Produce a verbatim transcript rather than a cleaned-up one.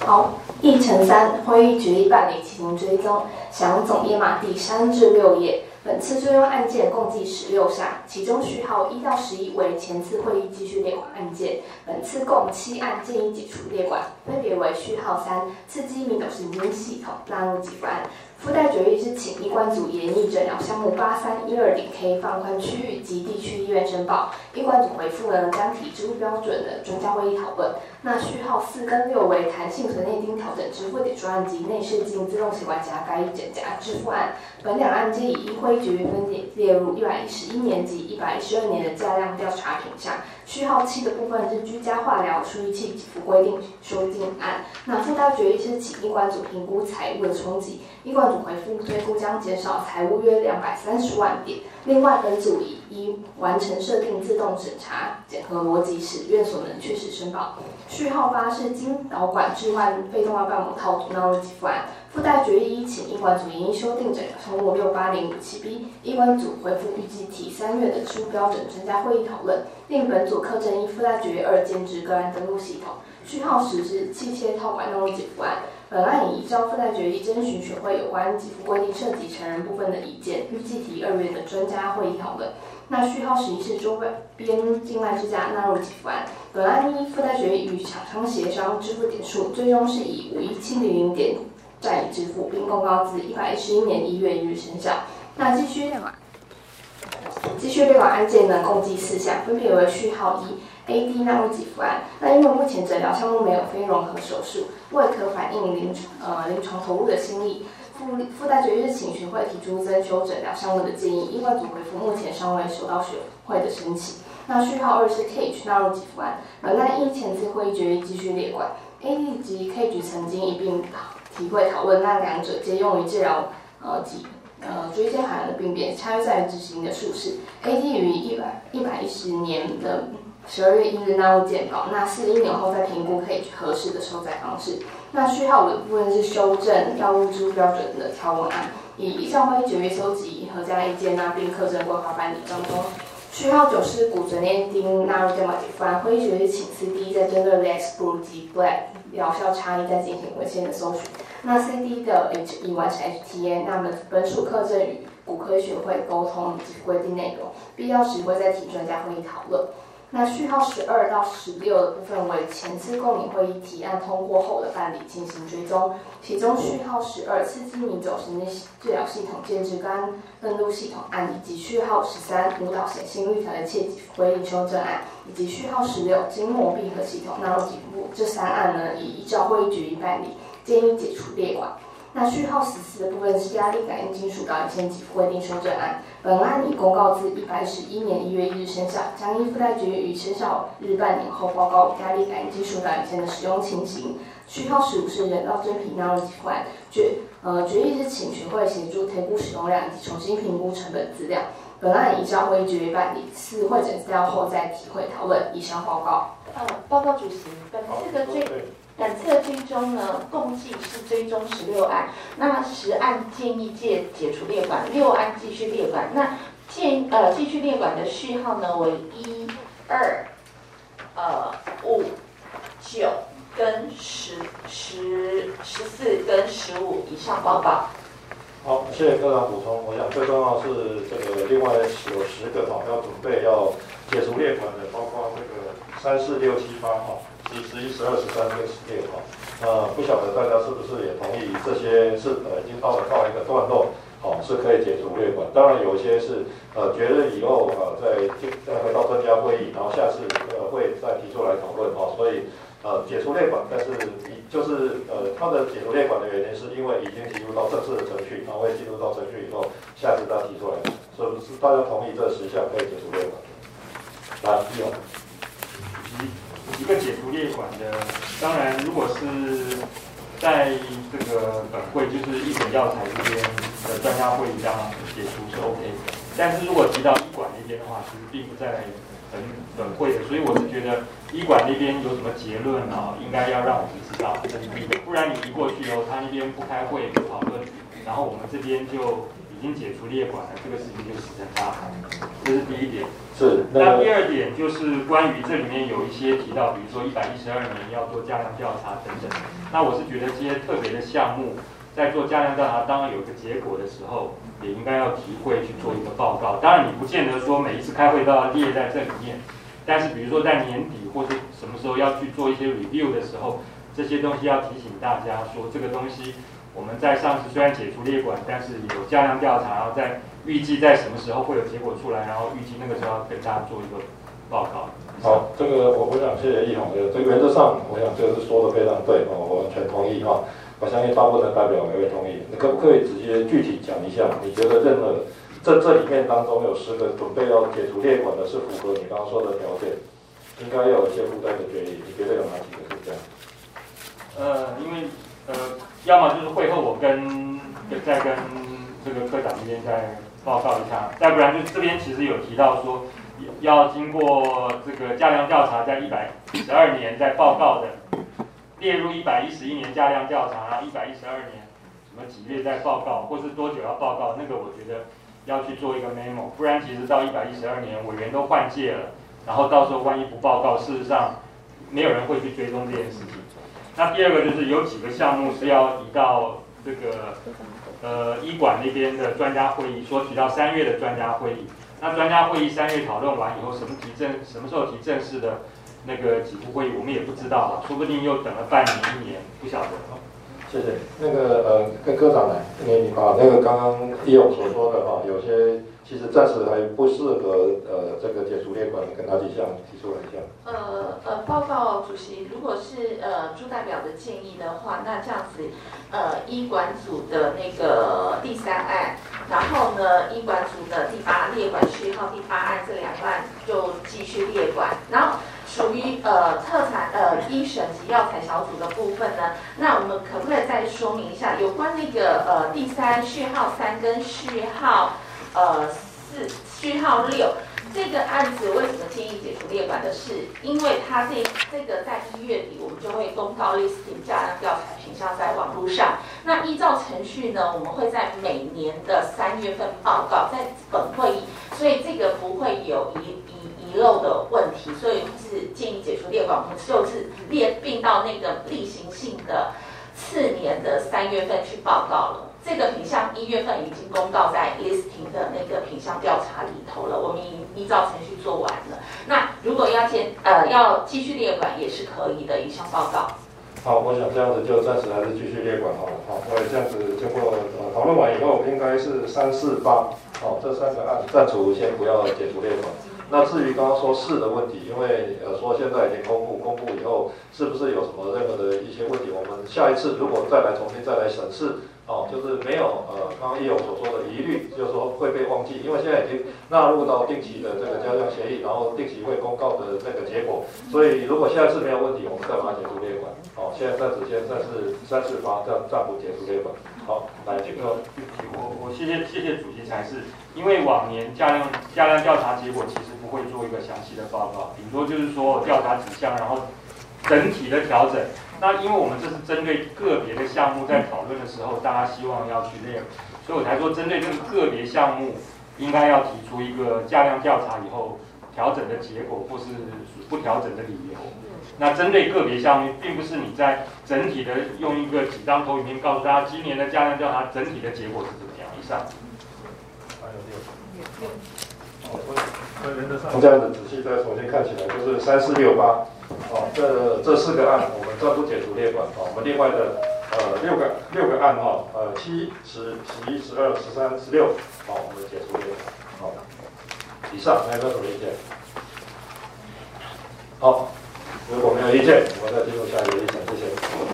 好，议程三，会议决议办理进行追踪，详总页码第三至六页。本次追踪案件共计十六项，其中序号一到十一为前次会议继续列管案件。本次共七案建议解除列管，分别为序号三刺激迷走神经系统纳入给付案。附带决议是请医管组研议诊疗项目八三一二零 K 放宽区域及地区医院申报。医管组回复呢将提支付标准的专家会议讨论。那序号四跟六为弹性髓内钉调整支付点数案及内视镜自动血管夹改以整夹支付案。本两案皆以医会决议分别列入一百一十一年及一百一十二年的价量调查品项。序号七的部分是居家化疗输液器给付规定修订案。那附带决议是请医管组评估财务的冲击。医管组回复推估将减少财务约两百三十万点。另外，本组已依完成设定自动审查检核逻辑，使院所能确实申报。序号八是经导管置换非动脉瓣膜套组纳入给付案。附带决议请医管组研议修订诊疗项目六八零五七 B， 医管组回复预计提三月的支付标准专家会议讨论。另本组课程一附带决议二兼职个案登录系统。序号十是器械套管纳入给付案。本案已依照附带决议征询学会有关给付规定涉及成人部分的意见，预计提二月的专家会议讨论。那序号十一是周边静脉支架纳入给付案。本案依附带决议与厂商协商支付点数，最终是以五一七零零点占以支付，并公告自一百一十一年一月一日生效。那继续列管，继续列管案件呢，共计四项，分别为序号一。A D 纳入给付案，那因为目前诊疗项目没有非融合手术，未可反映临呃临床投入的心力，附附带决议是请学会提出增修诊疗项目的建议，医管组回复目前尚未收到学会的申请。那序号二是 Cage 纳入给付案，本案依前次会议决议继续列管 ，A D 及 Cage 曾经一并提会讨论，那两者皆用于治疗呃及。呃，椎间盘的病变，差异在于执行的术式。A D 于一百一百一十年的十二月一日纳入健保，那四一年后再评估可以合适的收载方式。那序号五的部分是修正药物支付标准的条文案，以依照会议决议收集合家意见，那并课程规划办理当中。序号九是骨髓内钉纳入健保给付案，会议决议请 C D 在针对 Lexapro 及 Black 疗效差异再进行文献的搜寻。那 C D 的 H 已完成 H T A， 那么本属课证与骨科学会沟通及规定内容，必要时会再提专家会议讨论。那序号十二到十六的部分为前次共领会议提案通过后的办理进行追踪，其中序号十二刺激迷走神经治疗系统建制肝登录系统案，以及序号十三舞蹈显心率调节器给付规定修正案，以及序号十六筋膜闭合系统纳入给付，这三案呢已依照会议决议办理，建议解除列管。那序号十四的部分是压力感应金属导引线给付规定修正案，本案已公告自一百一十一年一月一日生效，将依附带决议于生效日半年后报告压力感应金属导引线的使用情形。序号十五是人道真皮纳入给付案，决呃决议是请学会协助推估使用量以及重新评估成本资料。本案依照会议决议办理，次会诊资料后再体会讨论。以上报告。 呃，报告主席，本次的追本次的追踪呢，共计是追踪十六案，那十案建议解解除列管，六案继续列管。那建呃继续列管的序号呢为一、二、呃五、九跟十、十、十四跟十五以上报告。 好，谢谢科长补充。我想最重要是这个另外有十个哈要准备要解除列管的，包括这个三四六七八哈。十、十一、十二、十三跟十六哈，呃，不晓得大家是不是也同意这些是呃已经到了到一个段落，好、哦、是可以解除列管。当然有一些是呃决论以后呃再再回到专家会议，然后下次呃会再提出来讨论哈、哦。所以呃解除列管，但是就是呃它的解除列管的原因是因为已经进入到正式的程序，然后会进入到程序以后，下次再提出来，是不是大家同意这十项可以解除列管？来，一勇。 一个解除列管的，当然如果是在这个本会，就是医诊药材这边的专家会议当然解除是 OK 的，但是如果提到医管那边的话，其实并不在本本会的，所以我是觉得医管那边有什么结论啊，应该要让我们知道，不然你移过去以后，他那边不开会不讨论，然后我们这边就已已经解除列管了，这个事情就石沉大海。这是第一点。 是。 那第二点就是关于这里面有一些提到，比如说一百一十二年要做价量调查等等。那我是觉得这些特别的项目，在做价量调查，当然有一个结果的时候，也应该要提会去做一个报告。当然你不见得说每一次开会都要列在这里面，但是比如说在年底或是什么时候要去做一些 review 的时候，这些东西要提醒大家说，这个东西我们在上次虽然解除列管，但是有价量调查，然后在预计在什么时候会有结果出来，然后预计那个时候要跟大家做一个报告。 好，这个我我想谢谢易宏的，这个原则上我想这个是说的非常对哦，我完全同意哈。我相信大部分的代表也会同意。你可不可以直接具体讲一下？你觉得任何这这里面当中有十个准备要解除列管的，是符合你刚刚说的条件，应该要有一些附带的决议。你觉得有哪几个是这样？ 呃，因为呃，要么就是会后我跟再跟这个科长这边再报告一下，再不然就是这边其实有提到说要经过这个价量调查，在一百一十二年再报告的。列入一百一十一年价量调查，然后一百一十二年什么几月再报告，或是多久要报告，那个我觉得要去做一个 memo， 不然其实到一百一十二年委员都换届了，然后到时候万一不报告，事实上没有人会去追踪这件事情。那第二个就是有几个项目是要移到这个呃医管那边的专家会议，说提到三月的专家会议。那专家会议三月讨论完以后，什么提正什么时候提正式的？那个几部会议我们也不知道啊，说不定又等了半年一年，不晓得。 谢谢。那个呃，跟科长来，你你把那个刚刚易勇所说的哈，有些其实暂时还不适合呃这个解除列管，跟哪几项提出来一下？ 呃呃，报告主席，如果是呃朱代表的建议的话，那这样子，呃医管组的那个第三案，然后呢医管组的第八列管序号第八案这两案就继续列管，然后。属于呃特产呃医审及药材小组的部分呢，那我们可不可以再说明一下有关那个呃第三序号三跟序号呃四序号六这个案子为什么建议解除列管的是，因为它这这个在一月底我们就会公告 listing 价量调查品项在网络上，那依照程序呢，我们会在每年的三月份报告，在本会议，所以这个不会有一一。遗漏的问题，所以是建议解除列管，我们就是列并到那个例行性的次年的三月份去报告了。这个品项一月份已经公告在 listing 的那个品项调查里头了，我们已依照程序做完了。那如果要建呃要继续列管也是可以的一项报告。 好，我想这样子就暂时还是继续列管好了。好，所以这样子经过呃讨论完以后，应该是三四八，好，这三个案暂除先不要解除列管。那至于刚刚说是的问题，因为呃说现在已经公布，公布以后是不是有什么任何的一些问题，我们下一次如果再来重新再来审视，哦，就是没有呃刚刚易勇所说的疑虑，就是说会被忘记，因为现在已经纳入到定期的这个交量协议，然后定期会公告的这个结果，所以如果下一次没有问题，我们再把它解除列管。好，现在暂时先暂时三四八暂暂不解除列管。好，来这个我我谢谢谢谢主席才是，因为往年价量价量调查结果其实不会做一个详细的报告，顶多就是说调查几项，然后整体的调整。那因为我们这是针对个别的项目在讨论的时候，大家希望要去列，所以我才说针对这个个别项目，应该要提出一个价量调查以后调整的结果，或是不调整的理由。那针对个别项目，并不是你在整体的用一个几张投影片告诉大家今年的价量调查整体的结果是怎么样。以上。 还有六。好，所以原则上这样子仔细再重新看起来，就是三四六八。哦，这这四个案我们暂不解除列管。哦，我们另外的呃六个六个案哈，呃七、十、十一、十二、十三、十六，好，我们解除列管。好，以上还有没有什么意见？好，如果没有意见，我们再进入下一个议程，谢谢。